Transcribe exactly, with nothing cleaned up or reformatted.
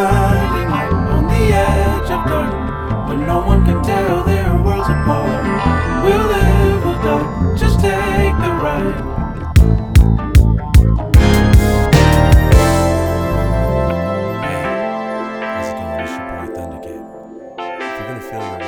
blinding light on the edge of dark, when no one can tell their worlds apart. We'll live, we'll die, just take the ride. Hey, how's it going? It's your boy Thundercat. If you're gonna feel your